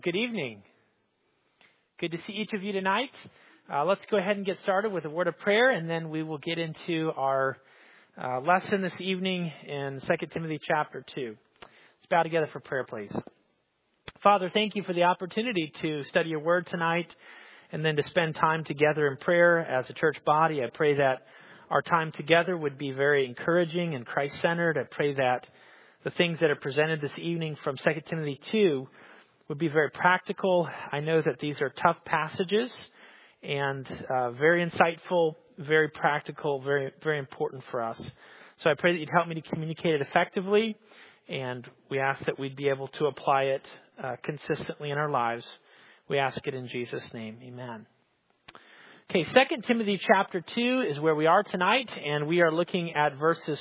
Good evening. Good to see each of you tonight. Let's go ahead and get started with a word of prayer, and then we will get into our lesson this evening in 2 Timothy chapter 2. Let's bow together for prayer, please. Father, thank you for the opportunity to study your word tonight and then to spend time together in prayer as a church body. I pray that our time together would be very encouraging and Christ-centered. I pray that the things that are presented this evening from 2 Timothy 2 would be very practical. I know that these are tough passages and very insightful, very practical, very, very important for us. So I pray that you'd help me to communicate it effectively, and we ask that we'd be able to apply it consistently in our lives. We ask it in Jesus' name. Amen. Okay, 2 Timothy chapter 2 is where we are tonight, and we are looking at verses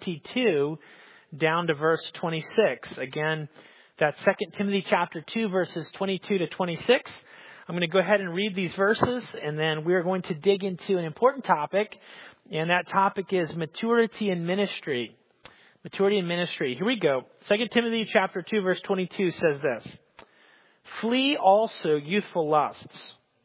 22 down to verse 26. Again, that's 2 Timothy chapter 2, verses 22 to 26. I'm going to go ahead and read these verses, and then we're going to dig into an important topic, and that topic is maturity in ministry. Maturity in ministry. Here we go. 2 Timothy chapter 2, verse 22 says this: "Flee also youthful lusts,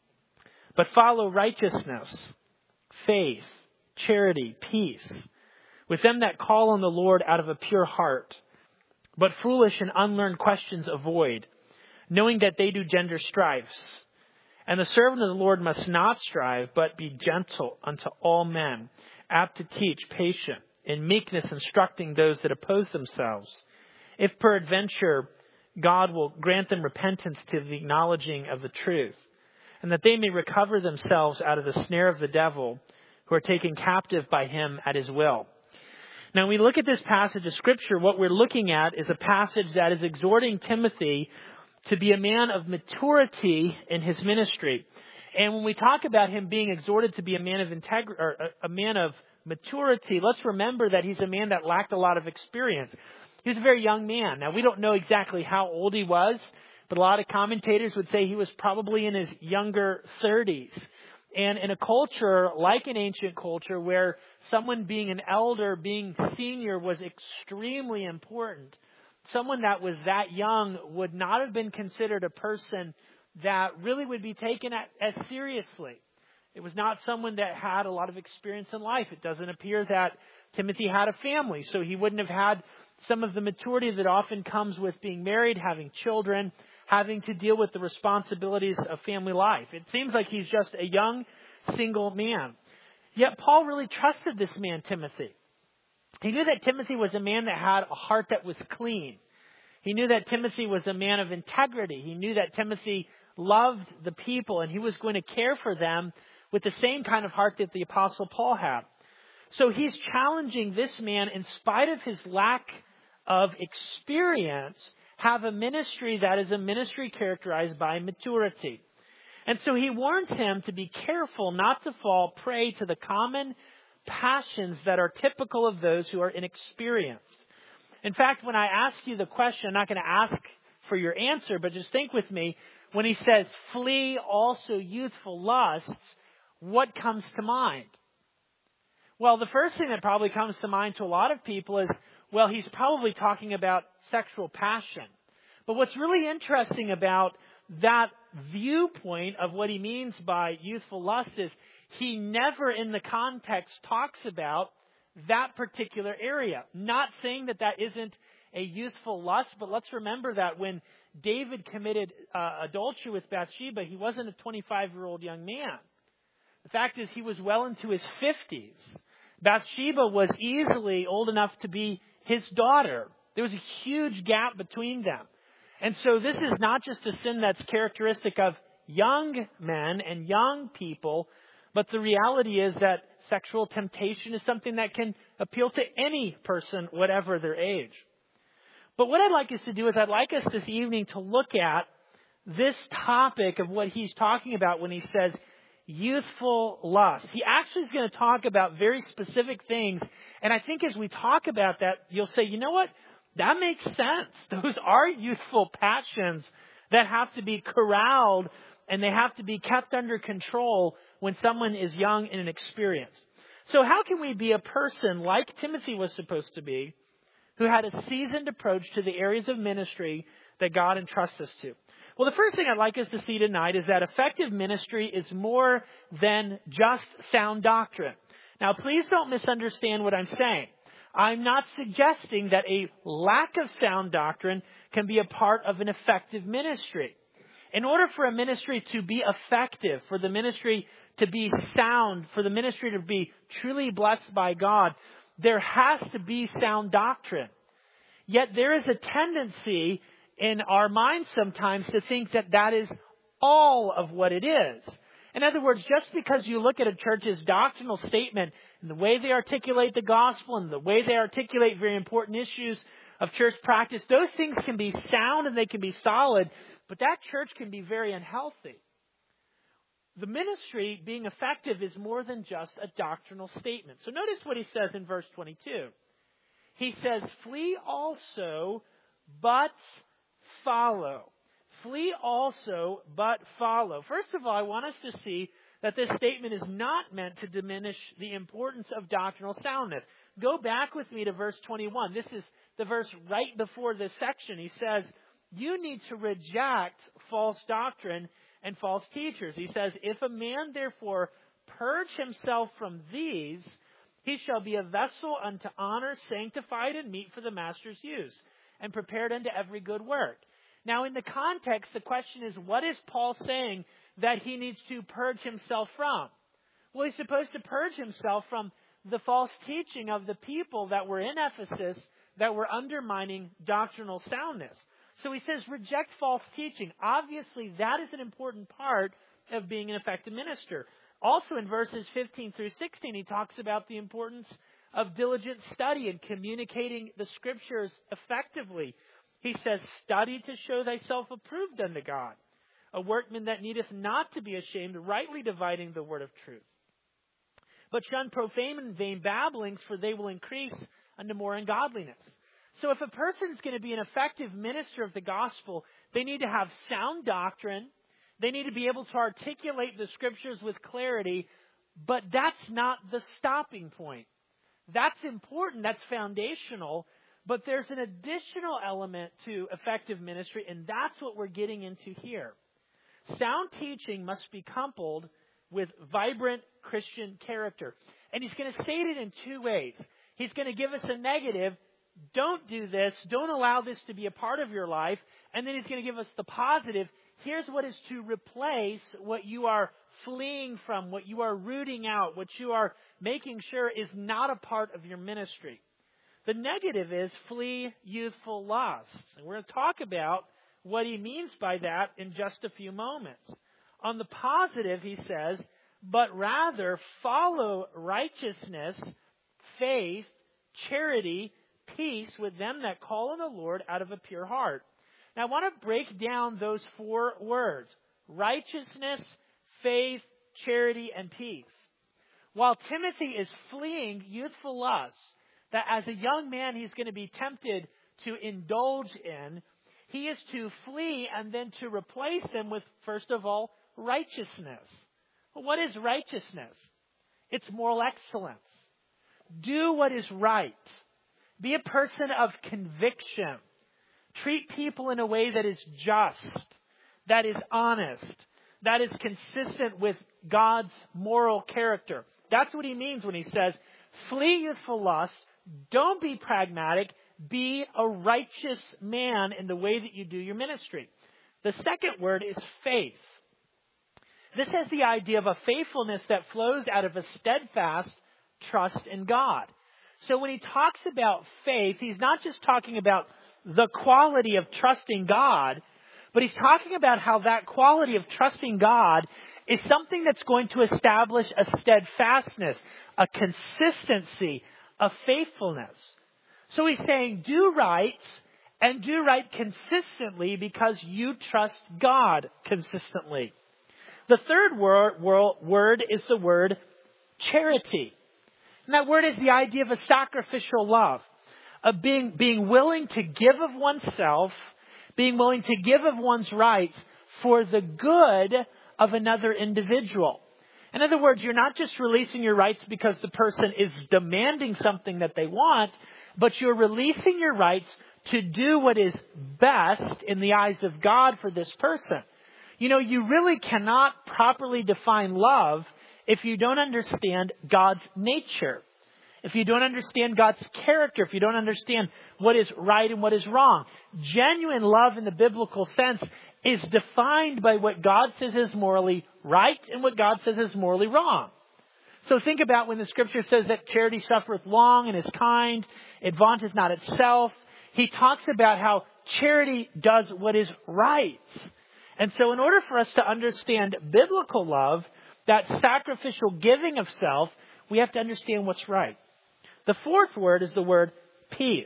but follow righteousness, faith, charity, peace, with them that call on the Lord out of a pure heart. But foolish and unlearned questions avoid, knowing that they do gender strifes. And the servant of the Lord must not strive, but be gentle unto all men, apt to teach, patient, in meekness instructing those that oppose themselves. If peradventure God will grant them repentance to the acknowledging of the truth, and that they may recover themselves out of the snare of the devil, who are taken captive by him at his will." Now, when we look at this passage of Scripture, what we're looking at is a passage that is exhorting Timothy to be a man of maturity in his ministry. And when we talk about him being exhorted to be a man of a man of maturity, let's remember that he's a man that lacked a lot of experience. He was a very young man. Now, we don't know exactly how old he was, but a lot of commentators would say he was probably in his younger 30s. And in a culture like an ancient culture where someone being an elder, being senior was extremely important, someone that was that young would not have been considered a person that really would be taken as seriously. It was not someone that had a lot of experience in life. It doesn't appear that Timothy had a family, so he wouldn't have had some of the maturity that often comes with being married, having children, having to deal with the responsibilities of family life. It seems like he's just a young, single man. Yet Paul really trusted this man, Timothy. He knew that Timothy was a man that had a heart that was clean. He knew that Timothy was a man of integrity. He knew that Timothy loved the people, and he was going to care for them with the same kind of heart that the Apostle Paul had. So he's challenging this man, in spite of his lack of experience, have a ministry that is a ministry characterized by maturity. And so he warns him to be careful not to fall prey to the common passions that are typical of those who are inexperienced. In fact, when I ask you the question, I'm not going to ask for your answer, but just think with me. When he says, "Flee also youthful lusts," what comes to mind? Well, the first thing that probably comes to mind to a lot of people is, well, he's probably talking about sexual passion. But what's really interesting about that viewpoint of what he means by youthful lust is he never in the context talks about that particular area. Not saying that that isn't a youthful lust, but let's remember that when David committed adultery with Bathsheba, he wasn't a 25-year-old young man. The fact is he was well into his 50s. Bathsheba was easily old enough to be his daughter. There was a huge gap between them. And so this is not just a sin that's characteristic of young men and young people, but the reality is that sexual temptation is something that can appeal to any person, whatever their age. But what I'd like us to do is I'd like us this evening to look at this topic of what he's talking about when he says youthful lust. He actually is going to talk about very specific things. And I think as we talk about that, you'll say, you know what? That makes sense. Those are youthful passions that have to be corralled and they have to be kept under control when someone is young and inexperienced. So how can we be a person like Timothy was supposed to be, who had a seasoned approach to the areas of ministry that God entrusts us to? Well, the first thing I'd like us to see tonight is that effective ministry is more than just sound doctrine. Now, please don't misunderstand what I'm saying. I'm not suggesting that a lack of sound doctrine can be a part of an effective ministry. In order for a ministry to be effective, for the ministry to be sound, for the ministry to be truly blessed by God, there has to be sound doctrine. Yet there is a tendency in our minds sometimes to think that that is all of what it is. In other words, just because you look at a church's doctrinal statement and the way they articulate the gospel and the way they articulate very important issues of church practice, those things can be sound and they can be solid, but that church can be very unhealthy. The ministry being effective is more than just a doctrinal statement. So notice what he says in verse 22. He says, flee also, but follow. Flee also, but follow. First of all, I want us to see that this statement is not meant to diminish the importance of doctrinal soundness. Go back with me to verse 21. This is the verse right before this section. He says, you need to reject false doctrine and false teachers. He says, if a man therefore purge himself from these, he shall be a vessel unto honor, sanctified and meet for the master's use, and prepared unto every good work. Now, in the context, the question is, what is Paul saying that he needs to purge himself from? Well, he's supposed to purge himself from the false teaching of the people that were in Ephesus that were undermining doctrinal soundness. So he says, reject false teaching. Obviously, that is an important part of being an effective minister. Also, in verses 15 through 16, he talks about the importance of diligent study and communicating the Scriptures effectively. He says, study to show thyself approved unto God, a workman that needeth not to be ashamed, rightly dividing the word of truth. But shun profane and vain babblings, for they will increase unto more ungodliness. So if a person's going to be an effective minister of the gospel, they need to have sound doctrine. They need to be able to articulate the Scriptures with clarity, but that's not the stopping point. That's important. That's foundational. But there's an additional element to effective ministry, and that's what we're getting into here. Sound teaching must be coupled with vibrant Christian character. And he's going to state it in two ways. He's going to give us a negative, don't do this, don't allow this to be a part of your life. And then he's going to give us the positive, here's what is to replace what you are fleeing from, what you are rooting out, what you are making sure is not a part of your ministry. The negative is flee youthful lusts. And we're going to talk about what he means by that in just a few moments. On the positive, he says, but rather follow righteousness, faith, charity, peace with them that call on the Lord out of a pure heart. Now I want to break down those four words: righteousness, faith, charity, and peace. While Timothy is fleeing youthful lusts, that as a young man he's going to be tempted to indulge in, he is to flee and then to replace them with, first of all, righteousness. Well, what is righteousness? It's moral excellence. Do what is right. Be a person of conviction. Treat people in a way that is just, that is honest, that is consistent with God's moral character. That's what he means when he says, flee youthful lust. Don't be pragmatic. Be a righteous man in the way that you do your ministry. The second word is faith. This has the idea of a faithfulness that flows out of a steadfast trust in God. So when he talks about faith, he's not just talking about the quality of trusting God, but he's talking about how that quality of trusting God is something that's going to establish a steadfastness, a consistency, a faithfulness. So he's saying do right, and do right consistently because you trust God consistently. The third word is the word charity. And that word is the idea of a sacrificial love, of being willing to give of oneself, being willing to give of one's rights for the good of another individual. In other words, you're not just releasing your rights because the person is demanding something that they want, but you're releasing your rights to do what is best in the eyes of God for this person. You know, you really cannot properly define love if you don't understand God's nature. If you don't understand God's character, if you don't understand what is right and what is wrong. Genuine love in the biblical sense is defined by what God says is morally right and what God says is morally wrong. So think about when the scripture says that charity suffereth long and is kind, it vaunteth not itself. He talks about how charity does what is right. And so in order for us to understand biblical love, that sacrificial giving of self, we have to understand what's right. The fourth word is the word peace.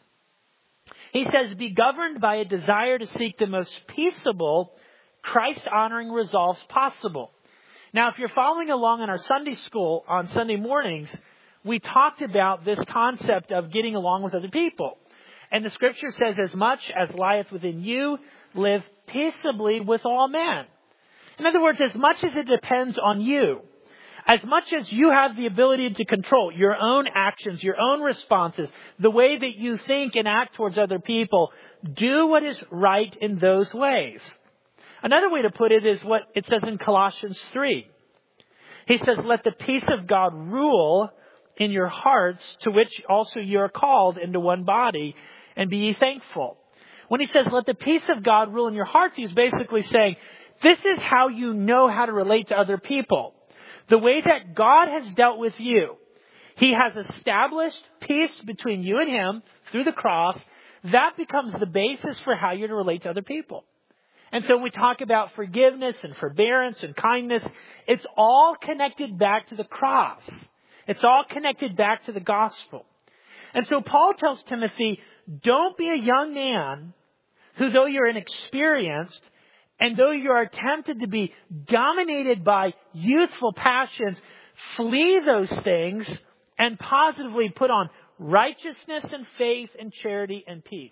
He says, be governed by a desire to seek the most peaceable, Christ-honoring resolves possible. Now, if you're following along in our Sunday school on Sunday mornings, we talked about this concept of getting along with other people. And the scripture says, as much as lieth within you, live peaceably with all men. In other words, as much as it depends on you, as much as you have the ability to control your own actions, your own responses, the way that you think and act towards other people, do what is right in those ways. Another way to put it is what it says in Colossians 3. He says, let the peace of God rule in your hearts, to which also you are called into one body, and be ye thankful. When he says, let the peace of God rule in your hearts, he's basically saying, this is how you know how to relate to other people. The way that God has dealt with you. He has established peace between you and Him through the cross. That becomes the basis for how you're to relate to other people. And so when we talk about forgiveness and forbearance and kindness, it's all connected back to the cross. It's all connected back to the gospel. And so Paul tells Timothy, don't be a young man who, though you're inexperienced, and though you are tempted to be dominated by youthful passions, flee those things and positively put on righteousness and faith and charity and peace.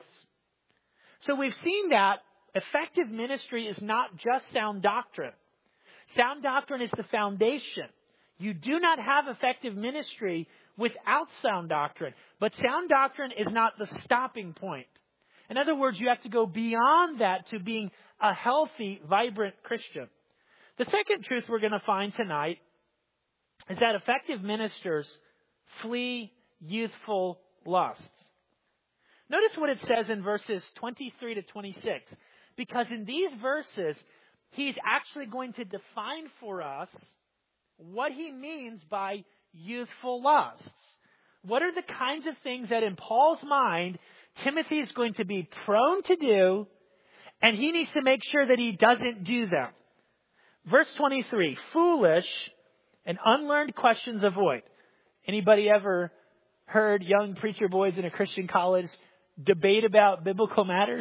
So we've seen that effective ministry is not just sound doctrine. Sound doctrine is the foundation. You do not have effective ministry without sound doctrine. But sound doctrine is not the stopping point. In other words, you have to go beyond that to being a healthy, vibrant Christian. The second truth we're going to find tonight is that effective ministers flee youthful lusts. Notice what it says in verses 23 to 26. Because in these verses, he's actually going to define for us what he means by youthful lusts. What are the kinds of things that in Paul's mind, Timothy is going to be prone to do, and he needs to make sure that he doesn't do them. Verse 23, foolish and unlearned questions avoid. Anybody ever heard young preacher boys in a Christian college debate about biblical matters?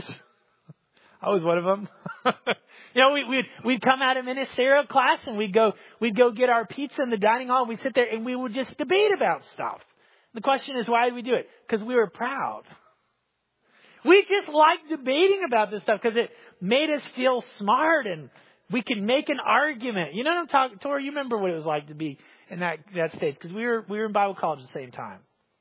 I was one of them. You know, we'd come out of ministerial class and we'd go get our pizza in the dining hall. We'd sit there and we would just debate about stuff. The question is, why did we do it? Because we were proud. We just liked debating about this stuff because it made us feel smart and we could make an argument. You know what I'm talking, Tori? You remember what it was like to be in that stage because we were in Bible college at the same time.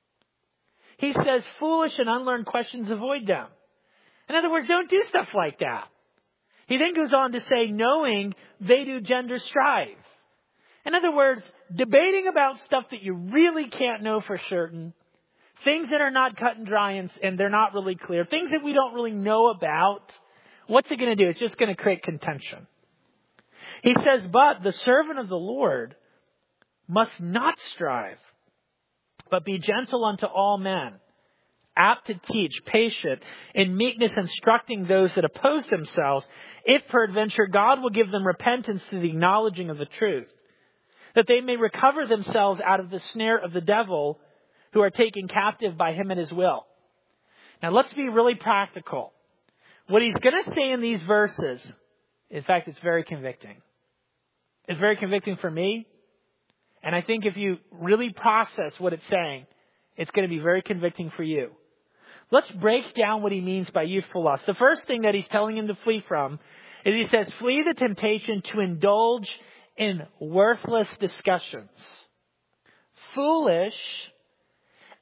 He says, foolish and unlearned questions, avoid them. In other words, don't do stuff like that. He then goes on to say, knowing they do gender strife. In other words, debating about stuff that you really can't know for certain, things that are not cut and dry and they're not really clear, things that we don't really know about, what's it going to do? It's just going to create contention. He says, but the servant of the Lord must not strive, but be gentle unto all men, apt to teach, patient, in meekness instructing those that oppose themselves, if peradventure God will give them repentance to the acknowledging of the truth, that they may recover themselves out of the snare of the devil, who are taken captive by him at his will. Now let's be really practical. What he's going to say in these verses, in fact, it's very convicting. It's very convicting for me. And I think if you really process what it's saying, it's going to be very convicting for you. Let's break down what he means by youthful lust. The first thing that he's telling him to flee from is he says, flee the temptation to indulge in worthless discussions. Foolish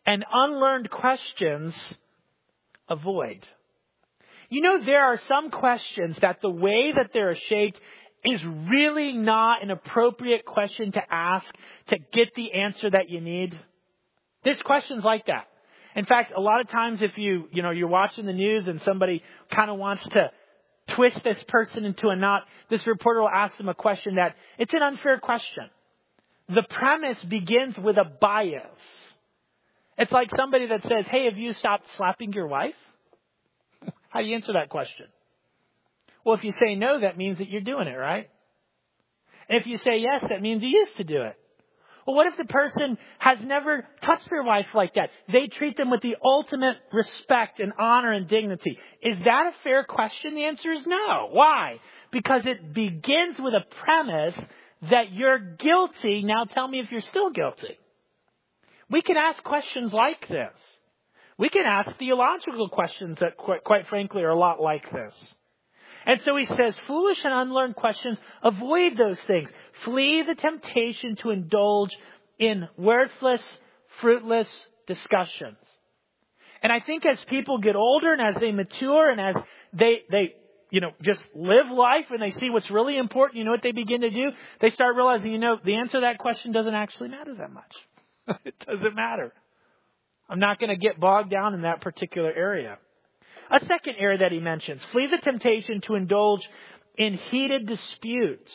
and unlearned questions, avoid. You know, there are some questions that the way that they're shaped is really not an appropriate question to ask to get the answer that you need. There's questions like that. In fact, a lot of times if you're watching the news and somebody kind of wants to twist this person into a knot, this reporter will ask them a question that it's an unfair question. The premise begins with a bias. It's like somebody that says, hey, have you stopped slapping your wife? How do you answer that question? Well, if you say no, that means that you're doing it, right? And if you say yes, that means you used to do it. Well, what if the person has never touched their wife like that? They treat them with the ultimate respect and honor and dignity. Is that a fair question? The answer is no. Why? Because it begins with a premise that you're guilty. Now tell me if you're still guilty. We can ask questions like this. We can ask theological questions that quite frankly are a lot like this. And so he says, foolish and unlearned questions, avoid those things. Flee the temptation to indulge in worthless, fruitless discussions. And I think as people get older and as they mature and as they just live life and they see what's really important, you know what they begin to do? They start realizing, the answer to that question doesn't actually matter that much. It doesn't matter. I'm not going to get bogged down in that particular area. A second area that he mentions, flee the temptation to indulge in heated disputes.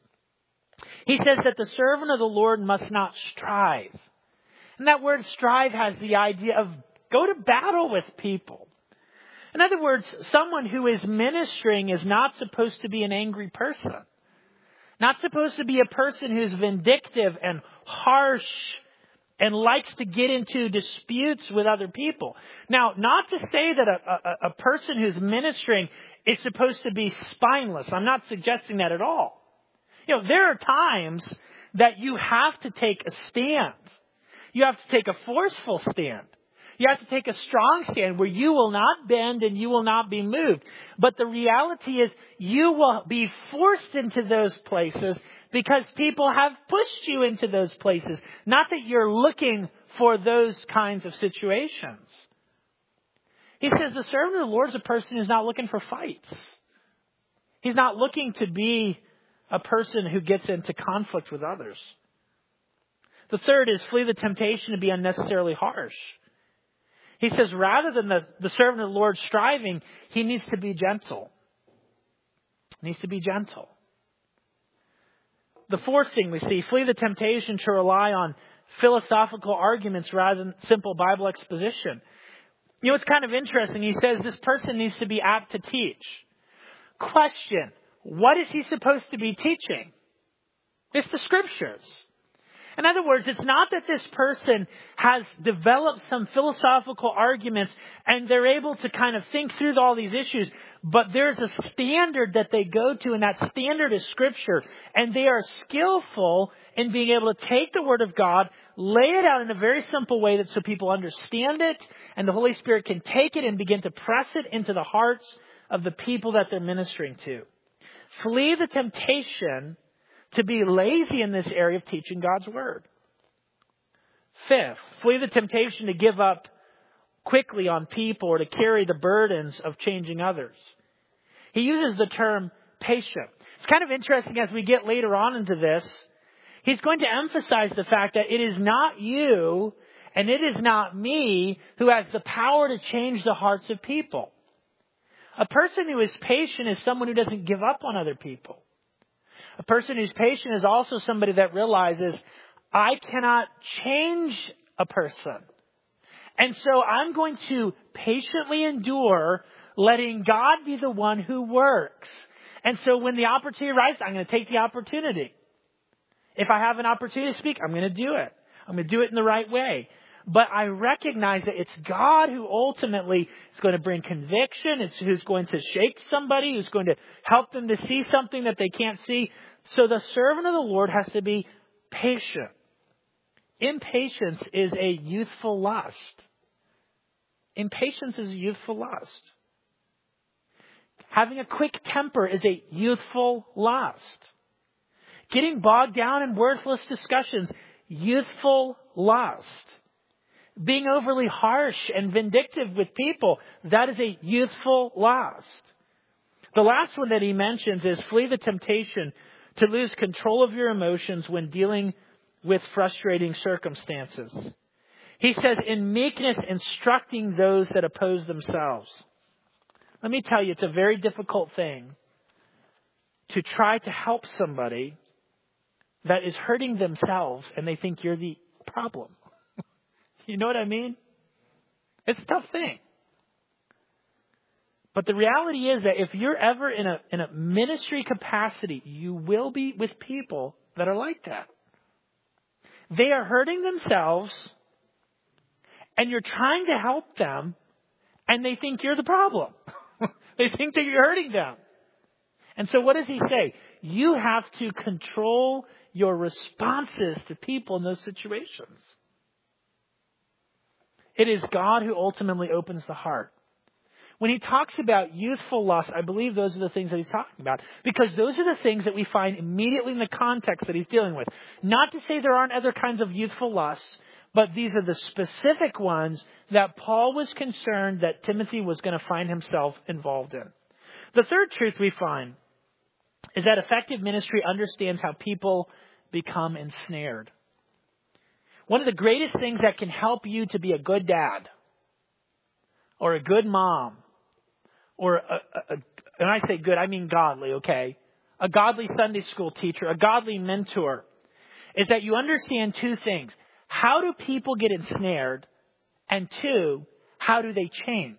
He says that the servant of the Lord must not strive. And that word strive has the idea of go to battle with people. In other words, someone who is ministering is not supposed to be an angry person. Not supposed to be a person who's vindictive and harsh and likes to get into disputes with other people. Now, not to say that a person who's ministering is supposed to be spineless. I'm not suggesting that at all. There are times that you have to take a stand. You have to take a forceful stand. You have to take a strong stand where you will not bend and you will not be moved. But the reality is you will be forced into those places because people have pushed you into those places. Not that you're looking for those kinds of situations. He says the servant of the Lord is a person who's not looking for fights. He's not looking to be a person who gets into conflict with others. The third is flee the temptation to be unnecessarily harsh. He says rather than the servant of the Lord striving, he needs to be gentle. He needs to be gentle. The fourth thing we see, flee the temptation to rely on philosophical arguments rather than simple Bible exposition. It's kind of interesting. He says this person needs to be apt to teach. Question, what is he supposed to be teaching? It's the scriptures. In other words, it's not that this person has developed some philosophical arguments and they're able to kind of think through all these issues, but there's a standard that they go to, and that standard is Scripture. And they are skillful in being able to take the Word of God, lay it out in a very simple way that so people understand it, and the Holy Spirit can take it and begin to press it into the hearts of the people that they're ministering to. Flee the temptation to be lazy in this area of teaching God's Word. Fifth, flee the temptation to give up quickly on people or to carry the burdens of changing others. He uses the term patient. It's kind of interesting as we get later on into this. He's going to emphasize the fact that it is not you and it is not me who has the power to change the hearts of people. A person who is patient is someone who doesn't give up on other people. A person who's patient is also somebody that realizes, I cannot change a person. And so I'm going to patiently endure, letting God be the one who works. And so when the opportunity arises, I'm going to take the opportunity. If I have an opportunity to speak, I'm going to do it. I'm going to do it in the right way. But I recognize that it's God who ultimately is going to bring conviction. It's who's going to shake somebody, who's going to help them to see something that they can't see. So the servant of the Lord has to be patient. Impatience is a youthful lust. Impatience is a youthful lust. Having a quick temper is a youthful lust. Getting bogged down in worthless discussions, youthful lust. being overly harsh and vindictive with people. That is a youthful lust. The last one that he mentions is flee the temptation to lose control of your emotions when dealing with frustrating circumstances. He says, in meekness, instructing those that oppose themselves. Let me tell you, it's a very difficult thing to try to help somebody that is hurting themselves and they think you're the problem. You know what I mean? It's a tough thing. But the reality is that if you're ever in a ministry capacity, you will be with people that are like that. They are hurting themselves, and you're trying to help them, and they think you're the problem. They think that you're hurting them. And so what does he say? You have to control your responses to people in those situations. It is God who ultimately opens the heart. When he talks about youthful lust, I believe those are the things that he's talking about. Because those are the things that we find immediately in the context that he's dealing with. Not to say there aren't other kinds of youthful lusts, but these are the specific ones that Paul was concerned that Timothy was going to find himself involved in. The third truth we find is that effective ministry understands how people become ensnared. One of the greatest things that can help you to be a good dad or a good mom, or and I say good, I mean godly, okay? A godly Sunday school teacher, a godly mentor, is that you understand two things. How do people get ensnared? And two, how do they change?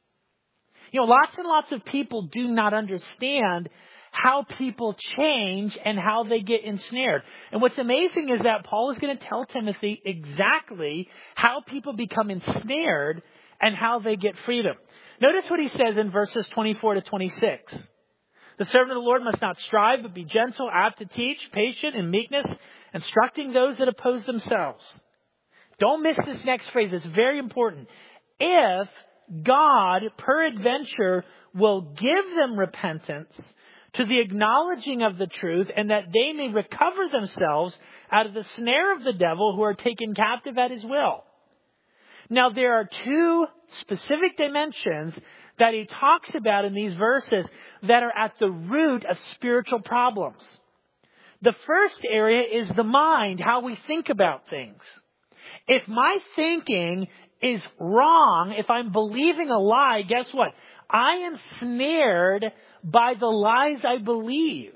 You know, lots and lots of people do not understand how people change and how they get ensnared. And what's amazing is that Paul is going to tell Timothy exactly how people become ensnared and how they get freedom. Notice what he says in verses 24 to 26. The servant of the Lord must not strive, but be gentle, apt to teach, patient in meekness, instructing those that oppose themselves. Don't miss this next phrase. It's very important. If God, peradventure, will give them repentance to the acknowledging of the truth, and that they may recover themselves out of the snare of the devil, who are taken captive at his will. Now, there are two specific dimensions that he talks about in these verses that are at the root of spiritual problems. The first area is the mind, how we think about things. If my thinking is wrong, if I'm believing a lie, guess what? I am snared by the lies I believe.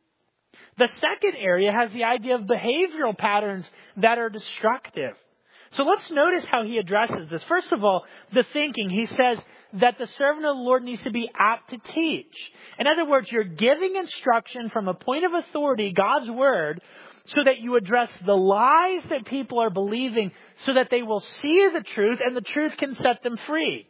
The second area has the idea of behavioral patterns that are destructive. So let's notice how he addresses this. First of all, the thinking. He says that the servant of the Lord needs to be apt to teach. In other words, you're giving instruction from a point of authority, God's word, so that you address the lies that people are believing so that they will see the truth and the truth can set them free.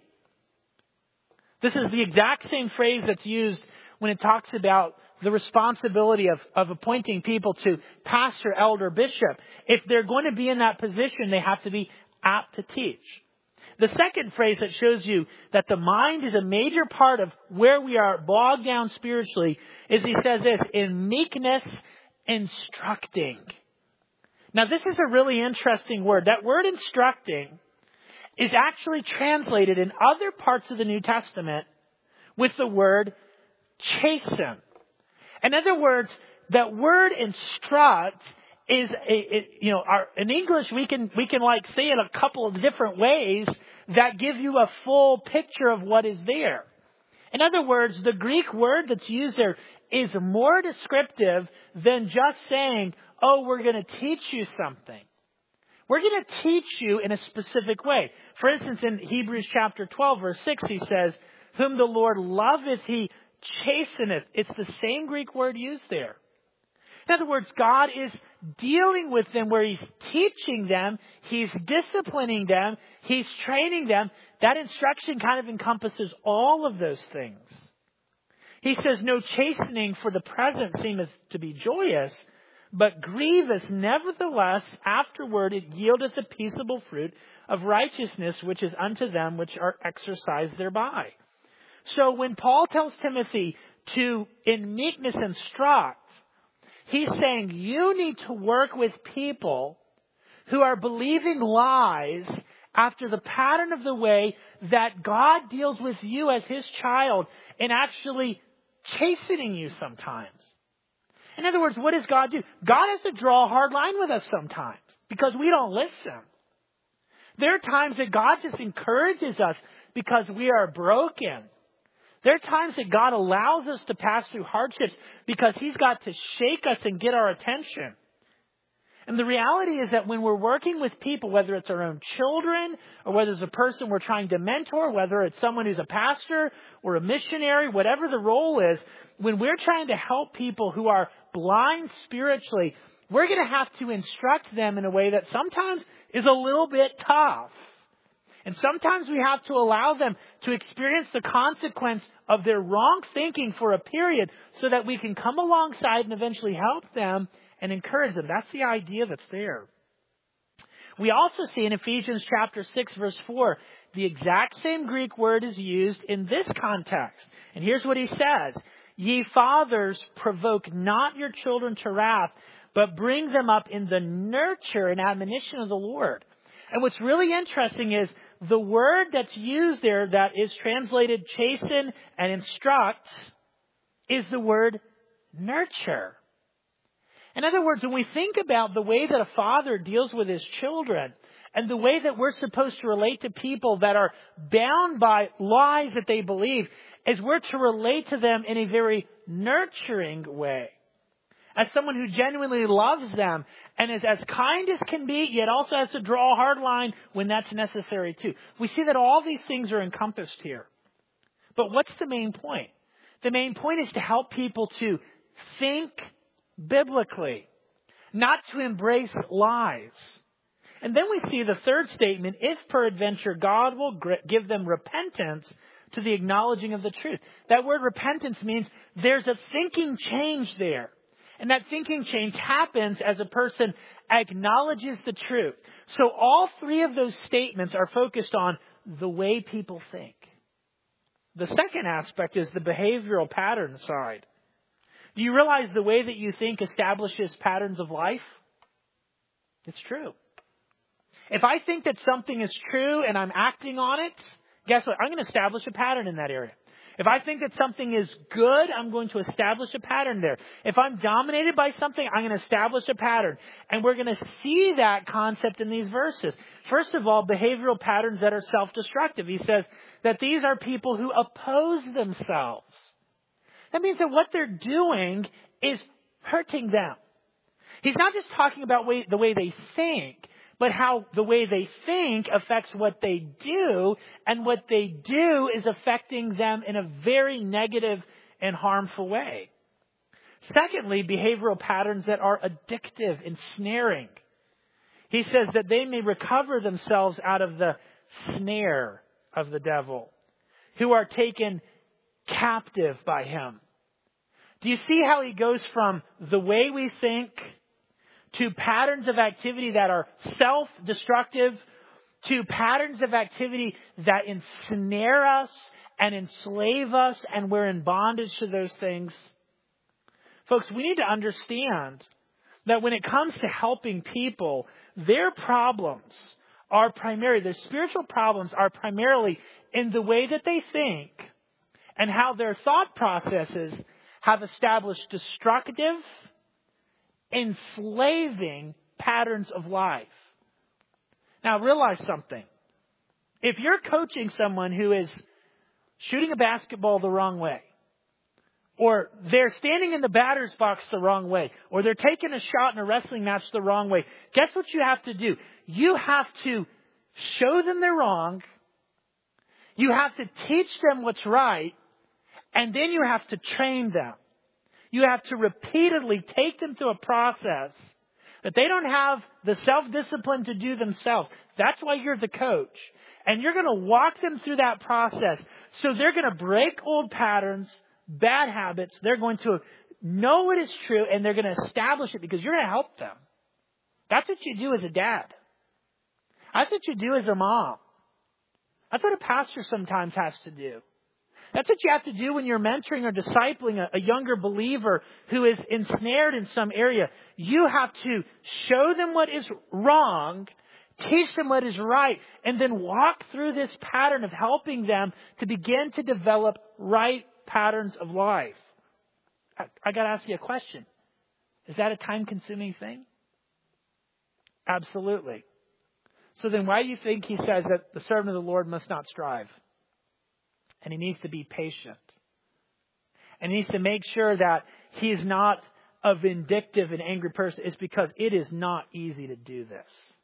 This is the exact same phrase that's used when it talks about the responsibility of appointing people to pastor, elder, bishop. If they're going to be in that position, they have to be apt to teach. The second phrase that shows you that the mind is a major part of where we are bogged down spiritually is he says this, in meekness, instructing. Now this is a really interesting word. That word instructing is actually translated in other parts of the New Testament with the word chasten. In other words, that word instruct is in English we can like say it a couple of different ways that give you a full picture of what is there. In other words, the Greek word that's used there is more descriptive than just saying, oh, we're going to teach you something. We're going to teach you in a specific way. For instance, in Hebrews chapter 12, verse 6, he says, whom the Lord loveth, he chasteneth. It's the same Greek word used there. In other words, God is dealing with them where he's teaching them, he's disciplining them, he's training them. That instruction kind of encompasses all of those things. He says, no chastening for the present seemeth to be joyous, but grievous. Nevertheless, afterward it yieldeth the peaceable fruit of righteousness, which is unto them which are exercised thereby. So when Paul tells Timothy to, in meekness, instruct, he's saying you need to work with people who are believing lies after the pattern of the way that God deals with you as His child and actually chastening you sometimes. In other words, what does God do? God has to draw a hard line with us sometimes because we don't listen. There are times that God just encourages us because we are broken. There are times that God allows us to pass through hardships because He's got to shake us and get our attention. And the reality is that when we're working with people, whether it's our own children or whether it's a person we're trying to mentor, whether it's someone who's a pastor or a missionary, whatever the role is, when we're trying to help people who are blind spiritually, we're going to have to instruct them in a way that sometimes is a little bit tough. And sometimes we have to allow them to experience the consequence of their wrong thinking for a period so that we can come alongside and eventually help them and encourage them. That's the idea that's there. We also see in Ephesians chapter 6, verse 4, the exact same Greek word is used in this context. And here's what he says. Ye fathers, provoke not your children to wrath, but bring them up in the nurture and admonition of the Lord. And what's really interesting is the word that's used there that is translated chasten and instruct is the word nurture. In other words, when we think about the way that a father deals with his children and the way that we're supposed to relate to people that are bound by lies that they believe, is we're to relate to them in a very nurturing way. As someone who genuinely loves them and is as kind as can be, yet also has to draw a hard line when that's necessary too. We see that all these things are encompassed here. But what's the main point? The main point is to help people to think biblically, not to embrace lies. And then we see the third statement, if peradventure God will give them repentance to the acknowledging of the truth. That word repentance means there's a thinking change there. And that thinking change happens as a person acknowledges the truth. So all three of those statements are focused on the way people think. The second aspect is the behavioral pattern side. Do you realize the way that you think establishes patterns of life? It's true. If I think that something is true and I'm acting on it, guess what? I'm going to establish a pattern in that area. If I think that something is good, I'm going to establish a pattern there. If I'm dominated by something, I'm going to establish a pattern. And we're going to see that concept in these verses. First of all, behavioral patterns that are self-destructive. He says that these are people who oppose themselves. That means that what they're doing is hurting them. He's not just talking about the way they think, but how the way they think affects what they do, and what they do is affecting them in a very negative and harmful way. Secondly, behavioral patterns that are addictive, ensnaring. He says that they may recover themselves out of the snare of the devil, who are taken captive by him. Do you see how he goes from the way we think to patterns of activity that are self-destructive, to patterns of activity that ensnare us and enslave us, and we're in bondage to those things? Folks, we need to understand that when it comes to helping people, their problems are their spiritual problems are primarily in the way that they think and how their thought processes have established destructive, enslaving patterns of life. Now realize something. If you're coaching someone who is shooting a basketball the wrong way, or they're standing in the batter's box the wrong way, or they're taking a shot in a wrestling match the wrong way, guess what you have to do? You have to show them they're wrong. You have to teach them what's right. And then you have to train them. You have to repeatedly take them through a process that they don't have the self-discipline to do themselves. That's why you're the coach. And you're going to walk them through that process. So they're going to break old patterns, bad habits. They're going to know what is true, and they're going to establish it because you're going to help them. That's what you do as a dad. That's what you do as a mom. That's what a pastor sometimes has to do. That's what you have to do when you're mentoring or discipling a younger believer who is ensnared in some area. You have to show them what is wrong, teach them what is right, and then walk through this pattern of helping them to begin to develop right patterns of life. I got to ask you a question. Is that a time-consuming thing? Absolutely. So then why do you think he says that the servant of the Lord must not strive? And he needs to be patient. And he needs to make sure that he is not a vindictive and angry person. It's because it is not easy to do this.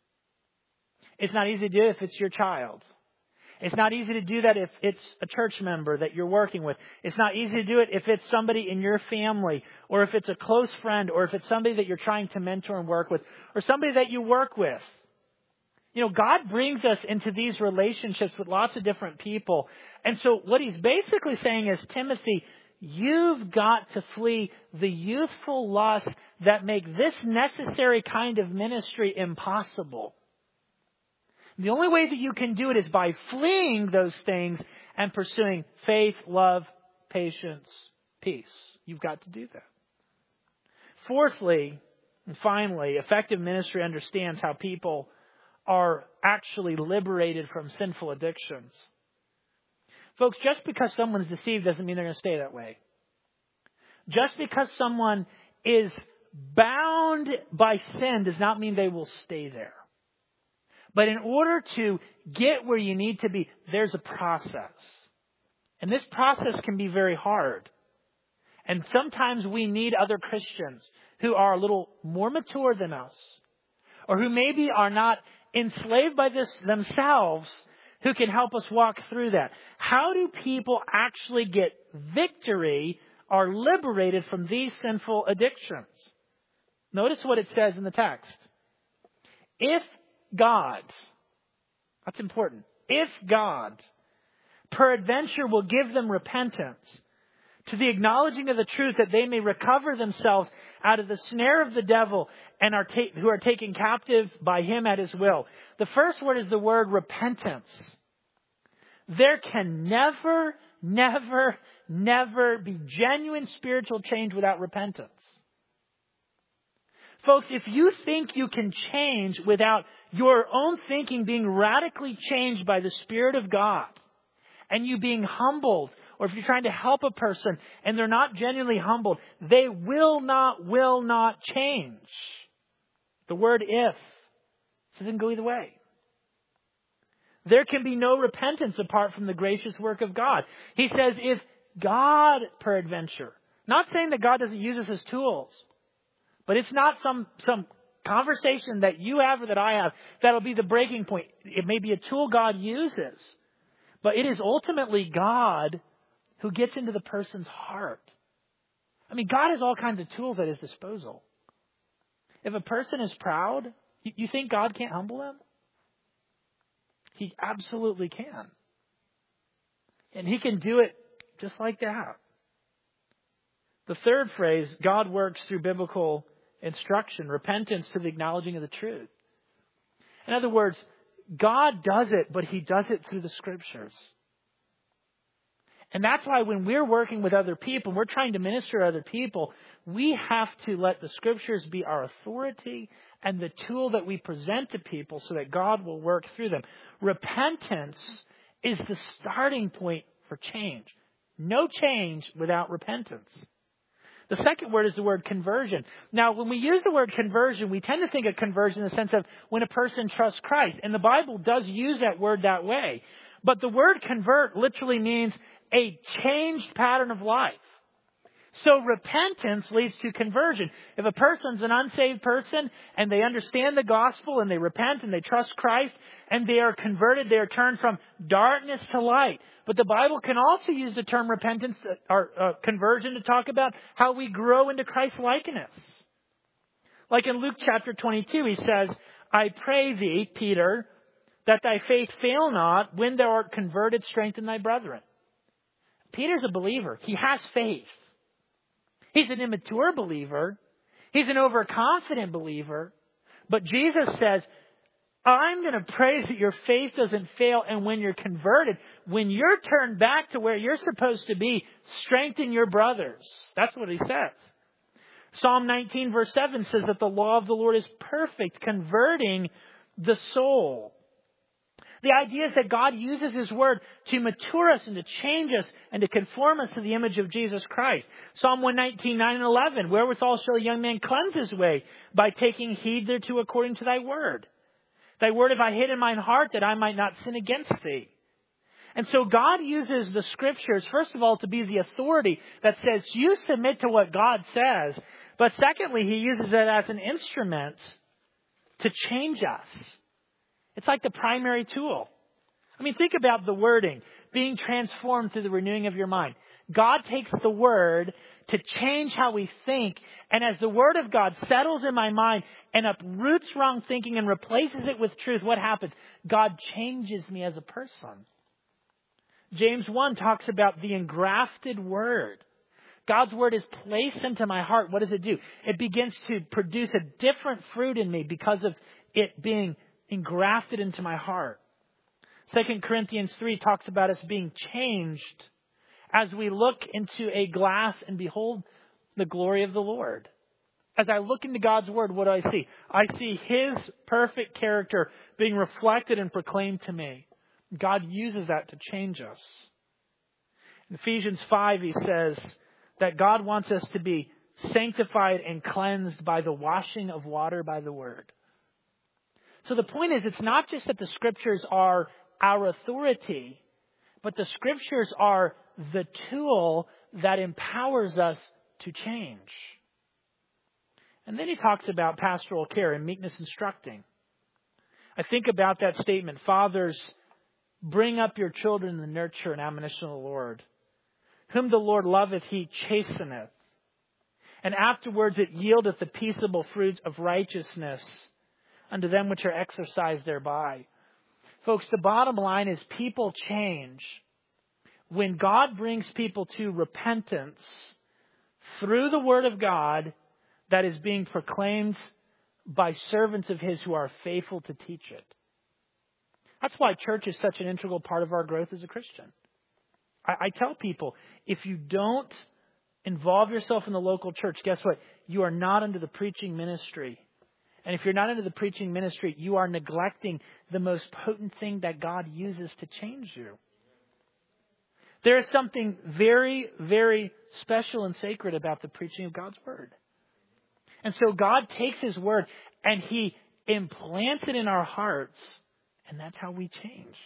It's not easy to do it if it's your child. It's not easy to do that if it's a church member that you're working with. It's not easy to do it if it's somebody in your family, or if it's a close friend, or if it's somebody that you're trying to mentor and work with, or somebody that you work with. You know, God brings us into these relationships with lots of different people. And so what he's basically saying is, Timothy, you've got to flee the youthful lusts that make this necessary kind of ministry impossible. The only way that you can do it is by fleeing those things and pursuing faith, love, patience, peace. You've got to do that. Fourthly, and finally, effective ministry understands how people are actually liberated from sinful addictions. Folks, just because someone's deceived doesn't mean they're going to stay that way. Just because someone is bound by sin does not mean they will stay there. But in order to get where you need to be, there's a process. And this process can be very hard. And sometimes we need other Christians who are a little more mature than us, or who maybe are not enslaved by this themselves, who can help us walk through that. How do people actually get victory or liberated from these sinful addictions? Notice what it says in the text. If God, that's important, if God peradventure will give them repentance to the acknowledging of the truth, that they may recover themselves out of the snare of the devil and who are taken captive by him at his will. The first word is the word repentance. There can never be genuine spiritual change without repentance. Folks, if you think you can change without your own thinking being radically changed by the Spirit of God, and you being humbled, or if you're trying to help a person and they're not genuinely humbled, they will not change. The word if doesn't go either way. There can be no repentance apart from the gracious work of God. He says, if God peradventure, not saying that God doesn't use us as tools, but it's not some conversation that you have or that I have that'll be the breaking point. It may be a tool God uses, but it is ultimately God who gets into the person's heart. I mean, God has all kinds of tools at his disposal. If a person is proud, you think God can't humble them? He absolutely can. And he can do it just like that. The third phrase, God works through biblical instruction, repentance to the acknowledging of the truth. In other words, God does it, but he does it through the Scriptures. And that's why when we're working with other people, we're trying to minister to other people, we have to let the Scriptures be our authority and the tool that we present to people so that God will work through them. Repentance is the starting point for change. No change without repentance. The second word is the word conversion. Now, when we use the word conversion, we tend to think of conversion in the sense of when a person trusts Christ. And the Bible does use that word that way. But the word convert literally means a changed pattern of life. So repentance leads to conversion. If a person's an unsaved person and they understand the gospel and they repent and they trust Christ and they are converted, they are turned from darkness to light. But the Bible can also use the term repentance or conversion to talk about how we grow into Christ's likeness. Like in Luke chapter 22, he says, I pray thee, Peter, that thy faith fail not. When thou art converted, strengthen thy brethren. Peter's a believer. He has faith. He's an immature believer. He's an overconfident believer. But Jesus says, I'm going to pray that your faith doesn't fail. And when you're converted, when you're turned back to where you're supposed to be, strengthen your brothers. That's what he says. Psalm 19 verse 7 says that the law of the Lord is perfect, converting the soul. The idea is that God uses His Word to mature us and to change us and to conform us to the image of Jesus Christ. Psalm 119, 9 and 11, wherewithal shall a young man cleanse his way? By taking heed thereto according to thy word. Thy word have I hid in mine heart that I might not sin against thee. And so God uses the Scriptures, first of all, to be the authority that says you submit to what God says. But secondly, He uses it as an instrument to change us. It's like the primary tool. I mean, think about the wording, being transformed through the renewing of your mind. God takes the Word to change how we think. And as the Word of God settles in my mind and uproots wrong thinking and replaces it with truth, what happens? God changes me as a person. James 1 talks about the engrafted Word. God's Word is placed into my heart. What does it do? It begins to produce a different fruit in me because of it being engrafted into my heart. 2 Corinthians 3 talks about us being changed as we look into a glass and behold the glory of the Lord. As I look into God's Word, what do I see? I see His perfect character being reflected and proclaimed to me. God uses that to change us. In Ephesians 5, he says that God wants us to be sanctified and cleansed by the washing of water by the Word. So the point is, it's not just that the Scriptures are our authority, but the Scriptures are the tool that empowers us to change. And then he talks about pastoral care and meekness instructing. I think about that statement, fathers, bring up your children in the nurture and admonition of the Lord. Whom the Lord loveth, He chasteneth. And afterwards it yieldeth the peaceable fruits of righteousness unto them which are exercised thereby. Folks, the bottom line is people change when God brings people to repentance through the Word of God that is being proclaimed by servants of His who are faithful to teach it. That's why church is such an integral part of our growth as a Christian. I tell people, if you don't involve yourself in the local church, guess what? You are not under the preaching ministry. And if you're not under the preaching ministry, you are neglecting the most potent thing that God uses to change you. There is something very, very special and sacred about the preaching of God's Word. And so God takes His Word and He implants it in our hearts, and that's how we change.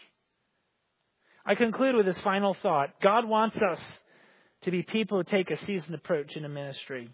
I conclude with this final thought. God wants us to be people who take a seasoned approach in a ministry.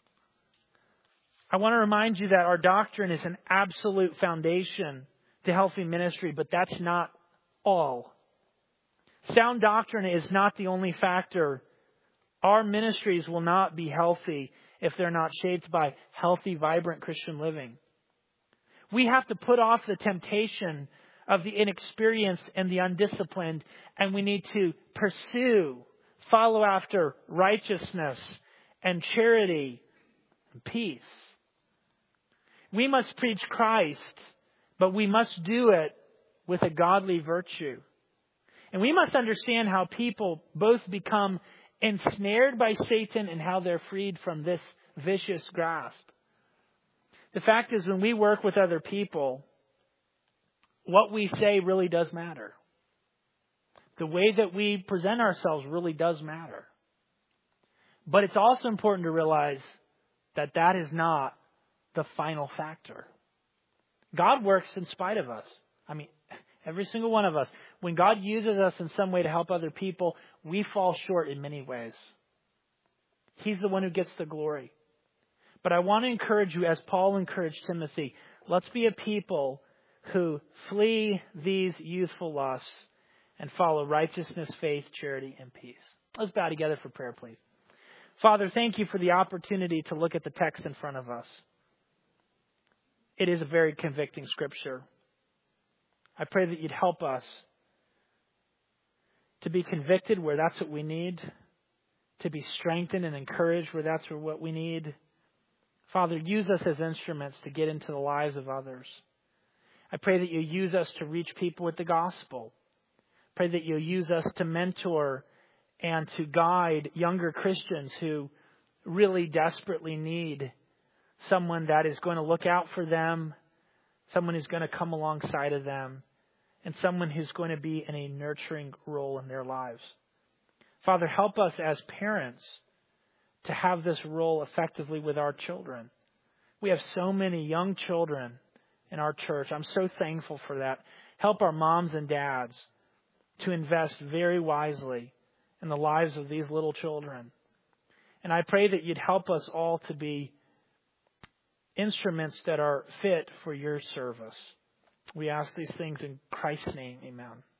I want to remind you that our doctrine is an absolute foundation to healthy ministry, but that's not all. Sound doctrine is not the only factor. Our ministries will not be healthy if they're not shaped by healthy, vibrant Christian living. We have to put off the temptation of the inexperienced and the undisciplined, and we need to follow after righteousness and charity and peace. We must preach Christ, but we must do it with a godly virtue. And we must understand how people both become ensnared by Satan and how they're freed from this vicious grasp. The fact is, when we work with other people, what we say really does matter. The way that we present ourselves really does matter. But it's also important to realize that that is not the final factor. God works in spite of us. I mean, every single one of us. When God uses us in some way to help other people, we fall short in many ways. He's the one who gets the glory. But I want to encourage you, as Paul encouraged Timothy, let's be a people who flee these youthful lusts and follow righteousness, faith, charity, and peace. Let's bow together for prayer, please. Father, thank you for the opportunity to look at the text in front of us. It is a very convicting scripture. I pray that you'd help us to be convicted where that's what we need, to be strengthened and encouraged where that's what we need. Father, use us as instruments to get into the lives of others. I pray that you use us to reach people with the gospel. Pray that you'll use us to mentor and to guide younger Christians who really desperately need someone that is going to look out for them, someone who's going to come alongside of them, and someone who's going to be in a nurturing role in their lives. Father, help us as parents to have this role effectively with our children. We have so many young children in our church. I'm so thankful for that. Help our moms and dads to invest very wisely in the lives of these little children. And I pray that you'd help us all to be instruments that are fit for your service. We ask these things in Christ's name. Amen.